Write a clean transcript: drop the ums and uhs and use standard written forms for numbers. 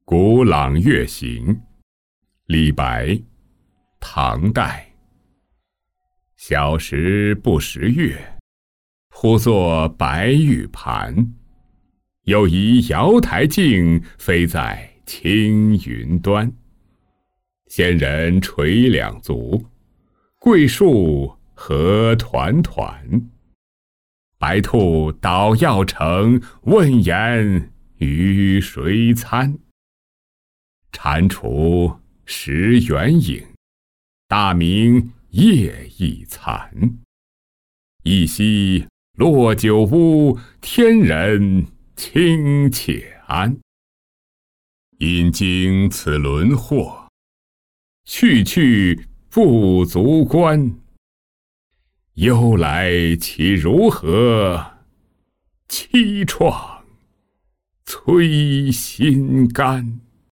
古朗月行，李白，唐代。小时不识月，呼作白玉盘。又疑瑶台镜，飞在青云端。仙人垂两足，桂树何团团。白兔捣药成，问言与谁餐？蟾蜍食圆影，大明夜已残。一夕落九屋，天人清且安。因经此轮祸，去去不足观。忧来其如何？凄怆摧心肝。